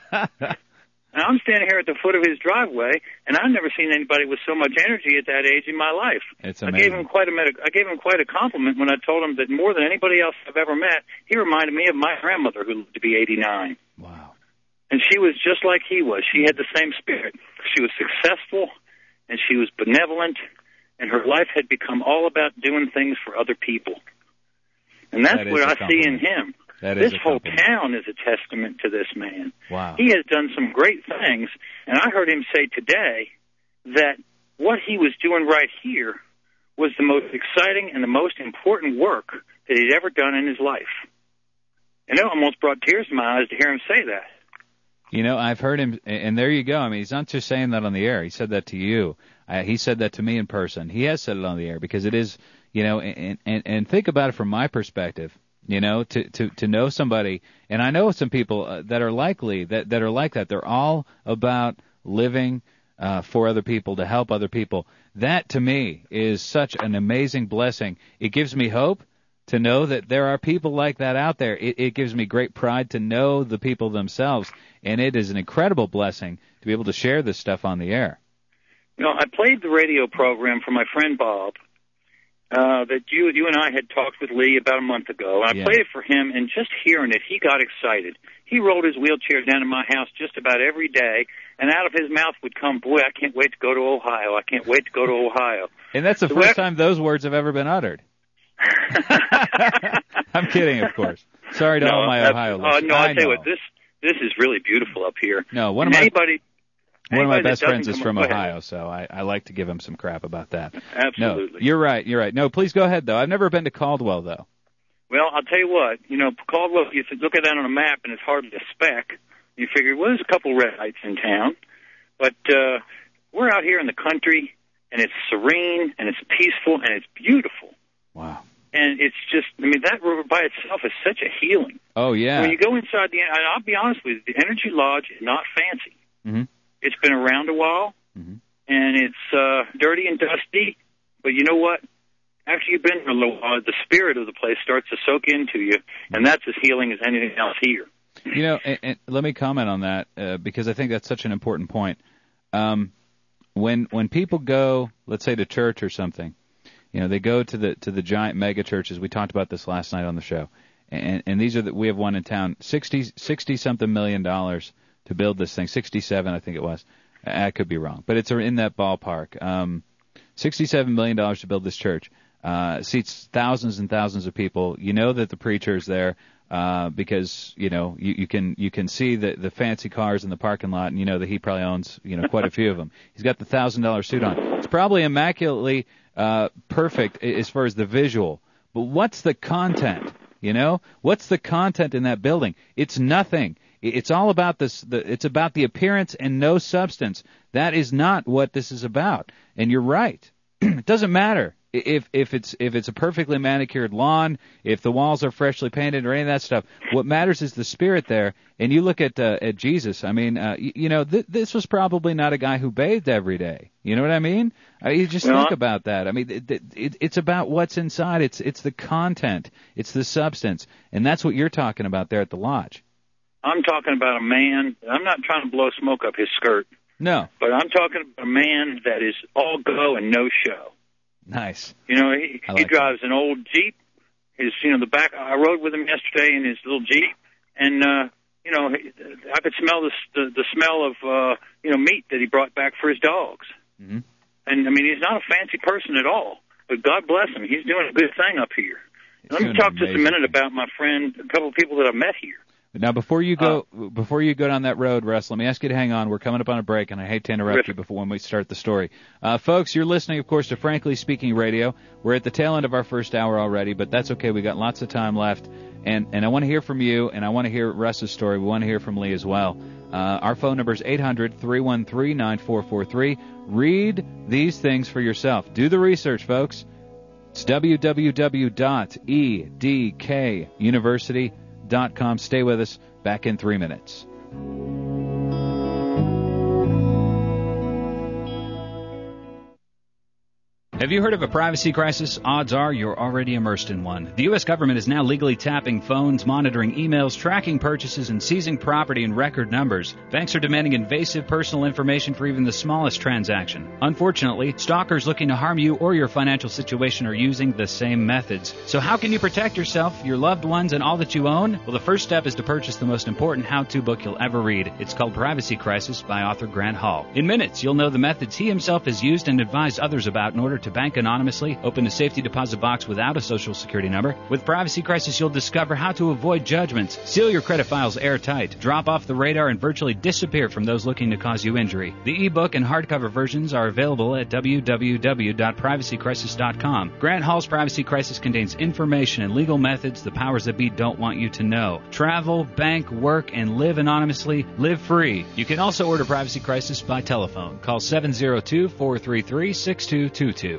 And I'm standing here at the foot of his driveway, and I've never seen anybody with so much energy at that age in my life.
It's
I
amazing.
gave him quite a compliment when I told him that more than anybody else I've ever met, he reminded me of my grandmother, who lived to be 89.
Wow.
And she was just like he was. She had the same spirit. She was successful, and she was benevolent, and her life had become all about doing things for other people. And that's what I see in him. This whole town is a testament to this man.
Wow.
He has done some great things, and I heard him say today that what he was doing right here was the most exciting and the most important work that he'd ever done in his life. And it almost brought tears to my eyes to hear him say that.
You know, I've heard him, and there you go. I mean, he's not just saying that on the air. He said that to you. He said that to me in person. He has said it on the air because it is, you know, and think about it from my perspective. You know, to know somebody, and I know some people that are likely that are like that. They're all about living for other people, to help other people. That to me is such an amazing blessing. It gives me hope to know that there are people like that out there. It gives me great pride to know the people themselves, and it is an incredible blessing to be able to share this stuff on the air.
You know, I played the radio program for my friend Bob. That you and I had talked with Lee about a month ago. And I played it for him, and just hearing it, he got excited. He rolled his wheelchair down to my house just about every day, and out of his mouth would come, boy, I can't wait to go to Ohio. I can't wait to go to Ohio.
And that's the first time those words have ever been uttered. I'm kidding, of course. Sorry to all my Ohio listeners.
No, I tell you what, this is really beautiful up here.
No, one of my best friends is from Ohio, so I like to give him some crap about that.
Absolutely.
No, you're right. No, please go ahead, though. I've never been to Caldwell, though.
Well, I'll tell you what, Caldwell, you look at that on a map, and it's hardly a speck. You figure, well, there's a couple red lights in town. But we're out here in the country, and it's serene, and it's peaceful, and it's beautiful.
Wow.
And it's just, that river by itself is such a healing.
Oh, yeah.
When you go inside I'll be honest with you, the Energy Lodge is not fancy.
Mm-hmm.
It's been around a while, and it's dirty and dusty. But you know what? After you've been here a little while, the spirit of the place starts to soak into you, and that's as healing as anything else here.
You know, and let me comment on that because I think that's such an important point. When people go, let's say, to church or something, they go to the giant mega churches. We talked about this last night on the show, and these are we have one in town, $60-something million to build this thing, 67, I think it was. I could be wrong, but it's in that ballpark. $67 million to build this church. Seats thousands and thousands of people. You know that the preacher's there because you can see the fancy cars in the parking lot, and you know that he probably owns quite a few of them. He's got the $1,000 suit on. It's probably immaculately perfect as far as the visual. But what's the content? What's the content in that building? It's nothing. It's all about this. It's about the appearance and no substance. That is not what this is about. And you're right. It doesn't matter if it's a perfectly manicured lawn, if the walls are freshly painted or any of that stuff, what matters is the spirit there. And you look at Jesus. I mean, this was probably not a guy who bathed every day. You know what I mean? You just think about that. I mean, it's about what's inside. It's the content. It's the substance, and that's what you're talking about there at the lodge.
I'm talking about a man. I'm not trying to blow smoke up his skirt.
No.
But I'm talking about a man that is all go and no show.
Nice.
You know, he drives an old Jeep. The back. I rode with him yesterday in his little Jeep, and I could smell the smell of meat that he brought back for his dogs.
Mm-hmm.
And I mean, he's not a fancy person at all, but God bless him, he's doing a good thing up here. Let me talk just a minute about my friend, a couple of people that I've met here.
Now, before you go down that road, Russ, let me ask you to hang on. We're coming up on a break, and I hate to interrupt you when we start the story. Folks, you're listening, of course, to Frankly Speaking Radio. We're at the tail end of our first hour already, but that's okay. We got lots of time left, and I want to hear from you, and I want to hear Russ's story. We want to hear from Lee as well. Our phone number is 800-313-9443. Read these things for yourself. Do the research, folks. It's www.edkuniversity.com. Stay with us. Back in 3 minutes. Have you heard of a privacy crisis? Odds are you're already immersed in one. The U.S. government is now legally tapping phones, monitoring emails, tracking purchases, and seizing property in record numbers. Banks are demanding invasive personal information for even the smallest transaction. Unfortunately, stalkers looking to harm you or your financial situation are using the same methods. So how can you protect yourself, your loved ones, and all that you own? Well, the first step is to purchase the most important how-to book you'll ever read. It's called Privacy Crisis by author Grant Hall. In minutes, you'll know the methods he himself has used and advised others about in order to bank anonymously, open a safety deposit box without a social security number. With Privacy Crisis, you'll discover how to avoid judgments, seal your credit files airtight, drop off the radar, and virtually disappear from those looking to cause you injury. The ebook and hardcover versions are available at www.privacycrisis.com. Grant Hall's Privacy Crisis contains information and legal methods the powers that be don't want you to know. Travel, bank, work, and live anonymously. Live free. You can also order Privacy Crisis by telephone. Call 702-433-6222.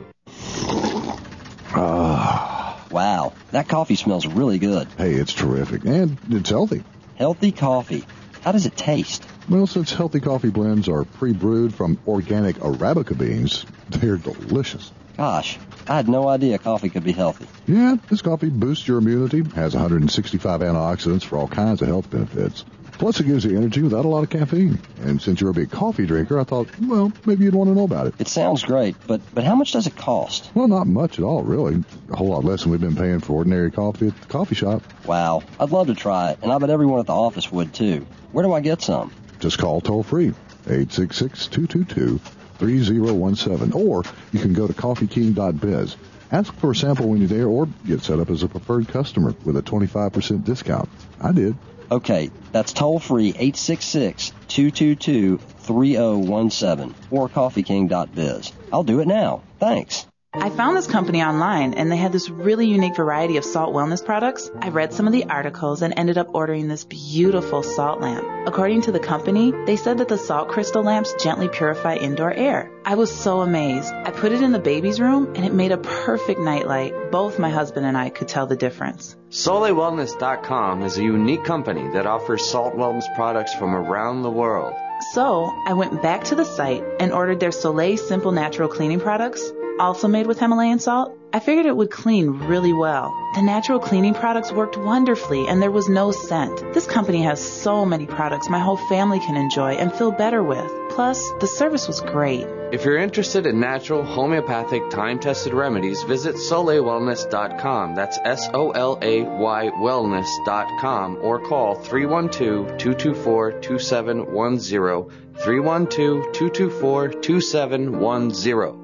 Wow, that coffee smells really good.
Hey, it's terrific, and it's healthy.
Healthy coffee. How does it taste?
Well, since healthy coffee blends are pre-brewed from organic Arabica beans, they're delicious.
Gosh, I had no idea coffee could be healthy.
Yeah, this coffee boosts your immunity, has 165 antioxidants for all kinds of health benefits. Plus, it gives you energy without a lot of caffeine. And since you're a big coffee drinker, I thought, well, maybe you'd want to know about it.
It sounds great, but how much does it cost?
Well, not much at all, really. A whole lot less than we've been paying for ordinary coffee at the coffee shop.
Wow, I'd love to try it, and I bet everyone at the office would, too. Where do I get some?
Just call toll-free, 866-222-3017, or you can go to coffeeking.biz. Ask for a sample when you're there, or get set up as a preferred customer with a 25% discount. I did.
Okay, that's toll-free, 866-222-3017, or coffeeking.biz. I'll do it now. Thanks.
I found this company online, and they had this really unique variety of salt wellness products. I read some of the articles and ended up ordering this beautiful salt lamp. According to the company, they said that the salt crystal lamps gently purify indoor air. I was so amazed. I put it in the baby's room, and it made a perfect nightlight. Both my husband and I could tell the difference.
SoleilWellness.com is a unique company that offers salt wellness products from around the world.
So I went back to the site and ordered their Soleil Simple Natural Cleaning products, also made with Himalayan salt. I figured it would clean really well. The natural cleaning products worked wonderfully, and there was no scent. This company has so many products my whole family can enjoy and feel better with. Plus, the service was great.
If you're interested in natural, homeopathic, time-tested remedies, visit SoleilWellness.com. That's SOLAY wellness.com, or call 312-224-2710, 312-224-2710.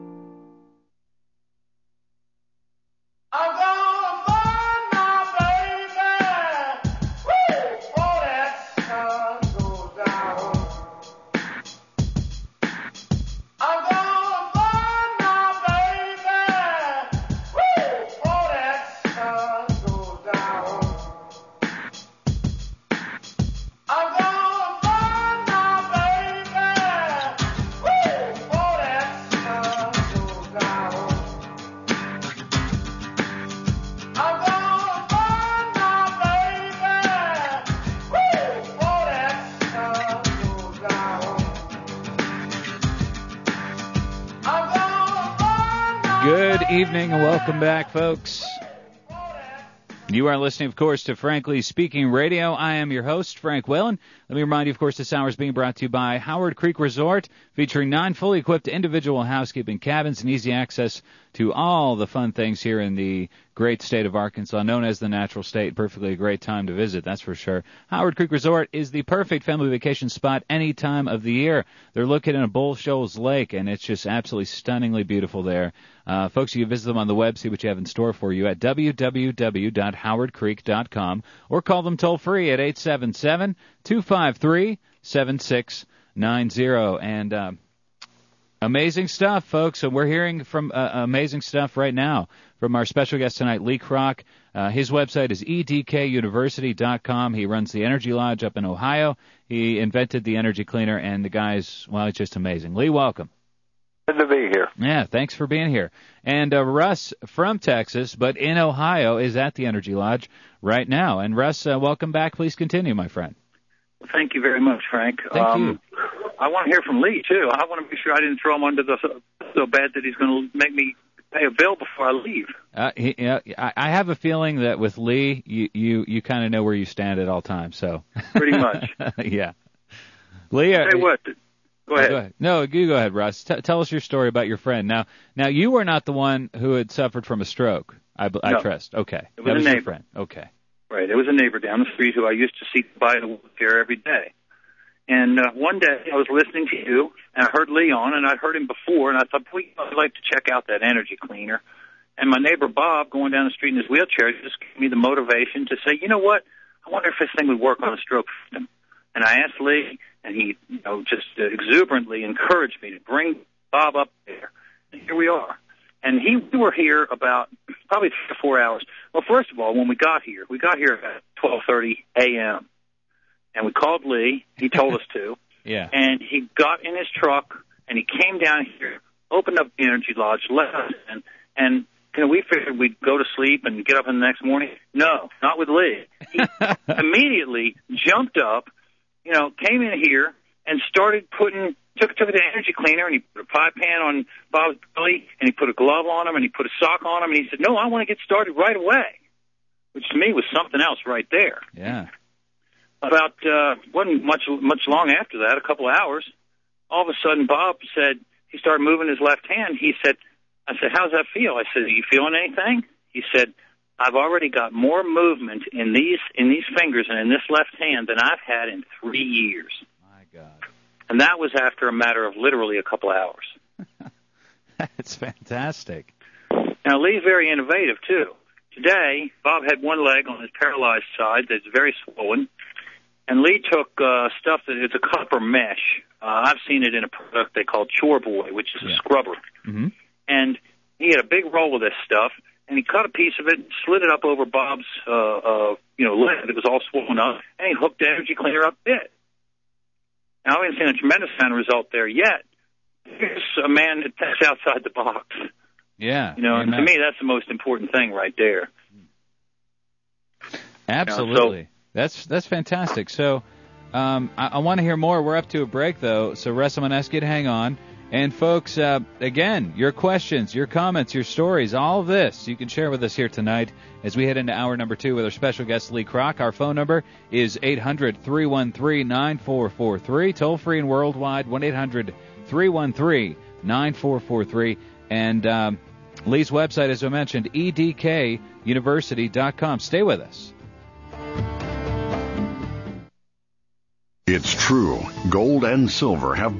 Good evening and welcome back, folks. You are listening, of course, to Frankly Speaking Radio. I am your host, Frank Whalen. Let me remind you, of course, this hour is being brought to you by Howard Creek Resort, featuring 9 fully equipped individual housekeeping cabins and easy access to all the fun things here in the great state of Arkansas, known as the Natural State. Perfectly a great time to visit, that's for sure. Howard Creek Resort is the perfect family vacation spot any time of the year. They're located in Bull Shoals Lake, and it's just absolutely stunningly beautiful there. Folks, you can visit them on the web, see what you have in store for you at www.howardcreek.com, or call them toll-free at 877-253-7690. And amazing stuff, folks. And we're hearing from amazing stuff right now from our special guest tonight, Lee Kroc. His website is edkuniversity.com. He runs the Energy Lodge up in Ohio. He invented the energy cleaner, and the guy's, well, it's just amazing. Lee, welcome.
Good to be here.
Yeah, thanks for being here. And Russ from Texas, but in Ohio, is at the Energy Lodge right now. And Russ, welcome back. Please continue, my friend.
Thank you very much, Frank.
Thank you.
I want to hear from Lee, too. I want to be sure I didn't throw him under the so bad that he's going to make me pay a bill before I leave.
I have a feeling that with Lee, you kind of know where you stand at all times. So
pretty much.
Yeah. Lee,
I'll tell you what. Go ahead.
No, you go ahead, Russ. Tell us your story about your friend. Now, you were not the one who had suffered from a stroke. I trust. Okay.
It was a neighbor.
Your friend. Okay.
Right. It was a neighbor down the street who I used to see buy the wheelchair every day. And one day I was listening to you, and I heard Lee on, and I'd heard him before, and I thought, boy, I'd like to check out that energy cleaner. And my neighbor Bob, going down the street in his wheelchair, just gave me the motivation to say, you know what? I wonder if this thing would work on a stroke system. And I asked Lee, and he just exuberantly encouraged me to bring Bob up there. And here we are. And we were here about probably 3 or 4 hours. Well, first of all, when we got here at 12:30 a.m., and we called Lee. He told us to.
Yeah.
And he got in his truck, and he came down here, opened up the Energy Lodge, let us in, and we figured we'd go to sleep and get up in the next morning. No, not with Lee. He immediately jumped up, came in here and started took the energy cleaner, and he put a pie pan on Bob's belly, and he put a glove on him, and he put a sock on him, and he said, no, I want to get started right away, which to me was something else right there.
Yeah.
About, wasn't much long after that, a couple of hours, all of a sudden Bob said, he started moving his left hand. I said, how's that feel? I said, are you feeling anything? He said, I've already got more movement in these fingers and in this left hand than I've had in 3 years.
My God.
And that was after a matter of literally a couple of hours.
That's fantastic.
Now, Lee's very innovative, too. Today, Bob had one leg on his paralyzed side that's very swollen. And Lee took stuff that is a copper mesh. I've seen it in a product they call Chore Boy, which is a scrubber.
Mm-hmm.
And he had a big roll of this stuff, and he cut a piece of it, slid it up over Bob's leg that was all swollen up, and he hooked the energy cleaner up it. Now, I haven't seen a tremendous amount of result there yet. Here's a man that thinks outside the box.
Yeah.
And to me, that's the most important thing right there.
Absolutely. That's fantastic. So I want to hear more. We're up to a break, though. So, Russ, I'm going to ask you to hang on. And, folks, again, your questions, your comments, your stories, all of this you can share with us here tonight as we head into hour number 2 with our special guest, Lee Kroc. Our phone number is 800-313-9443. Toll-free and worldwide, 1-800-313-9443. And Lee's website, as I mentioned, edkuniversity.com. Stay with us.
It's true. Gold and silver have